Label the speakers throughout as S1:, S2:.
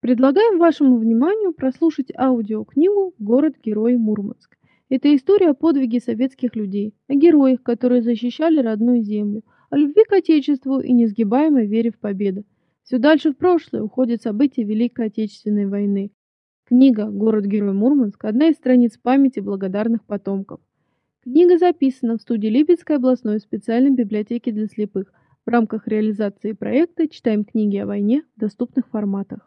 S1: Предлагаем вашему вниманию прослушать аудиокнигу «Город-герой Мурманск». Это история о подвиге советских людей, о героях, которые защищали родную землю, о любви к Отечеству и несгибаемой вере в победу. Все дальше в прошлое уходят события Великой Отечественной войны. Книга «Город-герой Мурманск» – одна из страниц памяти благодарных потомков. Книга записана в студии Липецкой областной специальной библиотеки для слепых в рамках реализации проекта «Читаем книги о войне» в доступных форматах.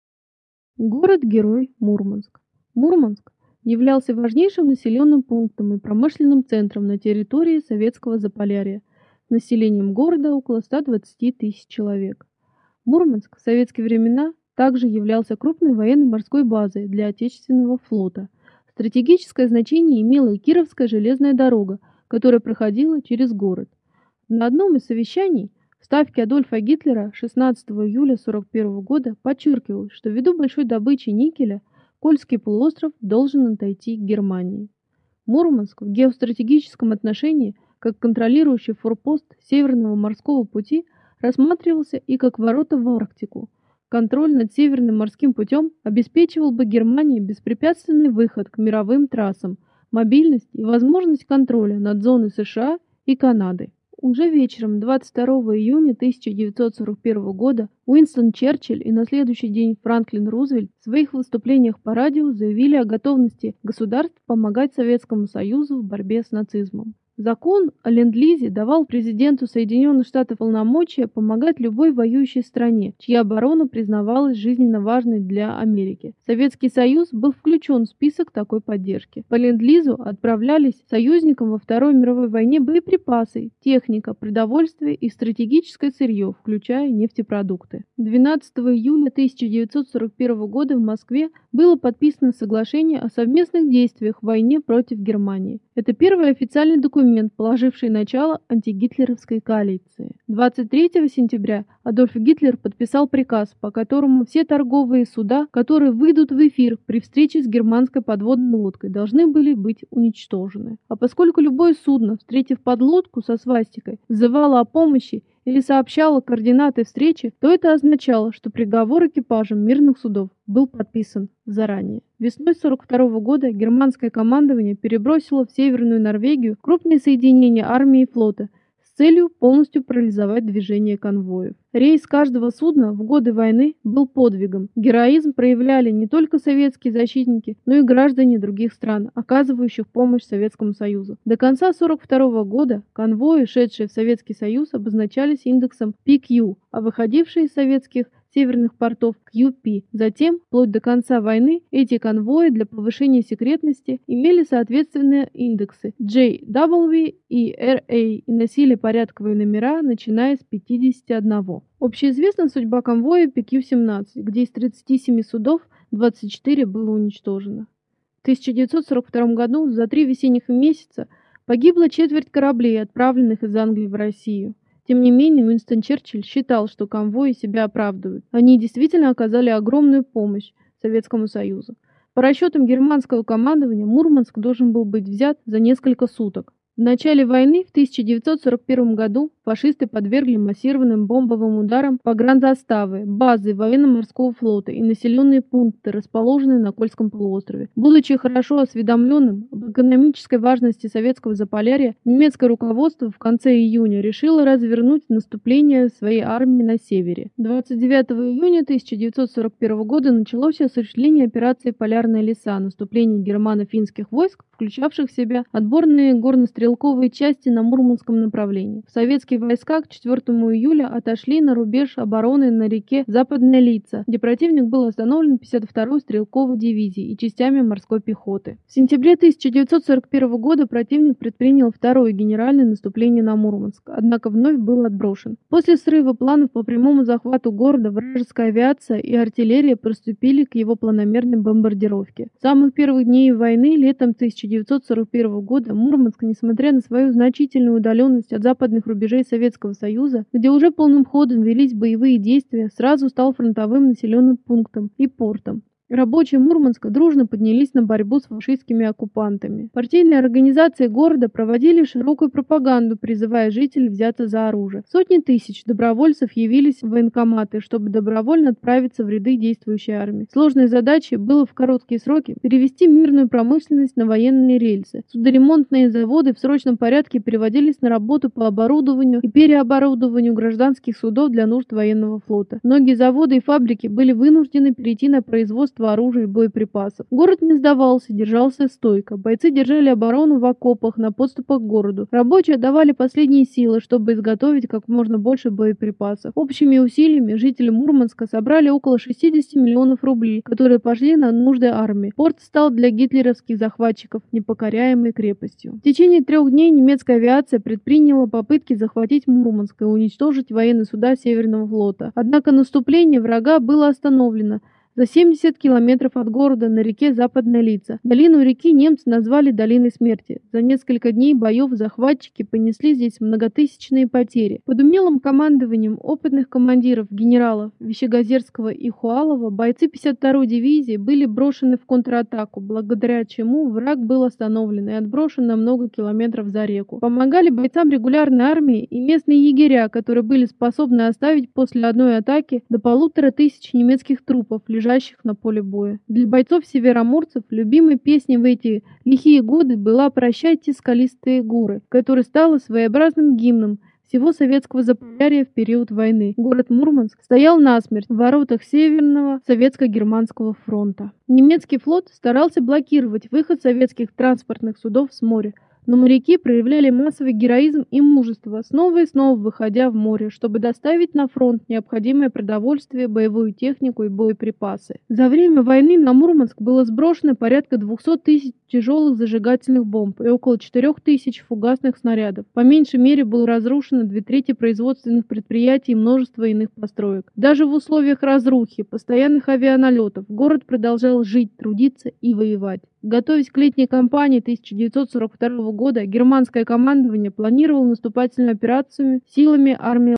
S1: Город-герой Мурманск. Мурманск являлся важнейшим населенным пунктом и промышленным центром на территории Советского Заполярья с населением города около 120 тысяч человек. Мурманск в советские времена также являлся крупной военно-морской базой для Отечественного флота. Стратегическое значение имела и Кировская железная дорога, которая проходила через город. На одном из совещаний в Ставке Адольфа Гитлера 16 июля 1941 года подчеркивалось, что ввиду большой добычи никеля Кольский полуостров должен отойти к Германии. Мурманск в геостратегическом отношении, как контролирующий форпост Северного морского пути, рассматривался и как ворота в Арктику. Контроль над Северным морским путем обеспечивал бы Германии беспрепятственный выход к мировым трассам, мобильность и возможность контроля над зоной США и Канады. Уже вечером 22 июня 1941 года Уинстон Черчилль и на следующий день Франклин Рузвельт в своих выступлениях по радио заявили о готовности государств помогать Советскому Союзу в борьбе с нацизмом. Закон о ленд-лизе давал президенту Соединенных Штатов полномочия помогать любой воюющей стране, чья оборона признавалась жизненно важной для Америки. Советский Союз был включен в список такой поддержки. По ленд-лизу отправлялись союзникам во Второй мировой войне боеприпасы, техника, продовольствие и стратегическое сырье, включая нефтепродукты. 12 июля 1941 года в Москве было подписано соглашение о совместных действиях в войне против Германии. Это первый официальный документ, положивший начало антигитлеровской коалиции. 23 сентября Адольф Гитлер подписал приказ, по которому все торговые суда, которые выйдут в эфир при встрече с германской подводной лодкой, должны были быть уничтожены. А поскольку любое судно, встретив подлодку со свастикой, взывало о помощи или сообщало координаты встречи, то это означало, что приговор экипажам мирных судов был подписан заранее. Весной 1942 года германское командование перебросило в Северную Норвегию крупные соединения армии и флота с целью полностью парализовать движение конвоев. Рейс каждого судна в годы войны был подвигом. Героизм проявляли не только советские защитники, но и граждане других стран, оказывающих помощь Советскому Союзу. До конца 1942 года конвои, шедшие в Советский Союз, обозначались индексом PQ, а выходившие из советских северных портов QP. Затем, вплоть до конца войны, эти конвои для повышения секретности имели соответственные индексы JW и RA и носили порядковые номера, начиная с 51. Общеизвестна судьба конвоя PQ-17, где из 37 судов 24 было уничтожено. В 1942 году за 3 весенних месяца погибла четверть кораблей, отправленных из Англии в Россию. Тем не менее, Уинстон Черчилль считал, что конвои себя оправдывают. Они действительно оказали огромную помощь Советскому Союзу. По расчетам германского командования, Мурманск должен был быть взят за несколько суток. В начале войны в 1941 году фашисты подвергли массированным бомбовым ударам погранзаставы, базы военно-морского флота и населенные пункты, расположенные на Кольском полуострове. Будучи хорошо осведомленным об экономической важности Советского Заполярья, немецкое руководство в конце июня решило развернуть наступление своей армии на севере. 29 июня 1941 года началось осуществление операции «Полярные леса», наступление германо-финских войск, включавших в себя отборные горнострелковые части на Мурманском направлении. Советские войска к 4 июля отошли на рубеж обороны на реке Западная Лица, где противник был остановлен 52-й стрелковой дивизией и частями морской пехоты. В сентябре 1941 года противник предпринял второе генеральное наступление на Мурманск, однако вновь был отброшен. После срыва планов по прямому захвату города вражеская авиация и артиллерия приступили к его планомерной бомбардировке. С самых первых дней войны летом 1941 года Мурманск, несмотря на свою значительную удаленность от западных рубежей Советского Союза, где уже полным ходом велись боевые действия, сразу стал фронтовым населенным пунктом и портом. Рабочие Мурманска дружно поднялись на борьбу с фашистскими оккупантами. Партийные организации города проводили широкую пропаганду, призывая жителей взяться за оружие. Сотни тысяч добровольцев явились в военкоматы, чтобы добровольно отправиться в ряды действующей армии. Сложной задачей было в короткие сроки перевести мирную промышленность на военные рельсы. Судоремонтные заводы в срочном порядке переводились на работу по оборудованию и переоборудованию гражданских судов для нужд военного флота. Многие заводы и фабрики были вынуждены перейти на производство оружия и боеприпасов. Город не сдавался, держался стойко. Бойцы держали оборону в окопах на подступах к городу. Рабочие отдавали последние силы, чтобы изготовить как можно больше боеприпасов. Общими усилиями жители Мурманска собрали около 60 миллионов рублей, которые пошли на нужды армии. Порт стал для гитлеровских захватчиков непокоряемой крепостью. В течение 3 дней немецкая авиация предприняла попытки захватить Мурманск и уничтожить военные суда Северного флота. Однако наступление врага было остановлено за 70 километров от города на реке Западная Лица. Долину реки немцы назвали Долиной смерти. За несколько дней боев захватчики понесли здесь многотысячные потери. Под умелым командованием опытных командиров генералов Вещегозерского и Хуалова бойцы 52-й дивизии были брошены в контратаку, благодаря чему враг был остановлен и отброшен на много километров за реку. Помогали бойцам регулярной армии и местные егеря, которые были способны оставить после одной атаки до 1500 немецких трупов, лежащих на поле боя. Для бойцов-североморцев любимой песней в эти лихие годы была «Прощайте, скалистые горы», которая стала своеобразным гимном всего советского Заполярья в период войны. Город Мурманск стоял насмерть в воротах Северного Советско-Германского фронта. Немецкий флот старался блокировать выход советских транспортных судов с моря, но моряки проявляли массовый героизм и мужество, снова и снова выходя в море, чтобы доставить на фронт необходимое продовольствие, боевую технику и боеприпасы. За время войны на Мурманск было сброшено порядка 200 тысяч тяжелых зажигательных бомб и около 4000 фугасных снарядов. По меньшей мере было разрушено 2/3 производственных предприятий и множество иных построек. Даже в условиях разрухи, постоянных авианалетов, город продолжал жить, трудиться и воевать. Готовясь к летней кампании 1942 года, германское командование планировало наступательную операцию силами армии